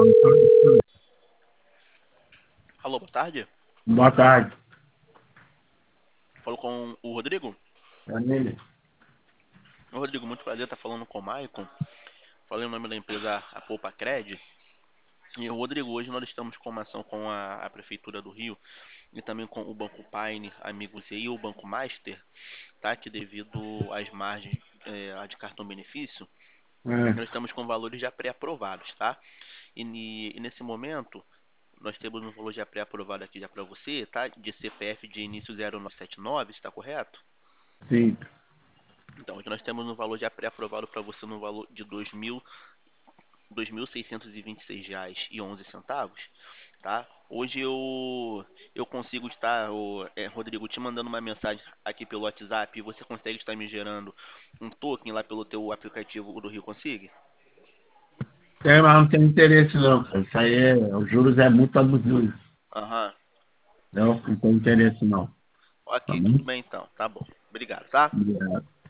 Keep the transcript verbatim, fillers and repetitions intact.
Alô, boa tarde. Boa tarde. Falo com o Rodrigo. É nele. Ô, Rodrigo, muito prazer estar falando com o Maicon. Falei o nome da empresa a Poupa Cred. E o Rodrigo, hoje nós estamos com uma ação com a, a Prefeitura do Rio e também com o Banco Paine, Amigos e o Banco Master, tá? Que devido às margens é, a de cartão benefício, É, nós estamos com valores já pré-aprovados, tá? E, ni- e nesse momento, nós temos um valor já pré-aprovado aqui já para você, tá? De C P F de início zero nove sete nove, está correto? sim. Então, hoje nós temos um valor já pré-aprovado para você no valor de dois mil, dois mil seiscentos e vinte e seis reais e onze centavos, tá? Hoje eu eu consigo estar, ô, é, Rodrigo, te mandando uma mensagem aqui pelo WhatsApp e você consegue estar me gerando um token lá pelo teu aplicativo do Rio Consigue? Tem, mas não tem interesse não, cara. Isso aí, é, os juros é muito abusivo. Aham. Não, não tem interesse não. Tá Ok, bom? tudo bem então. Tá bom. Obrigado, tá? Obrigado.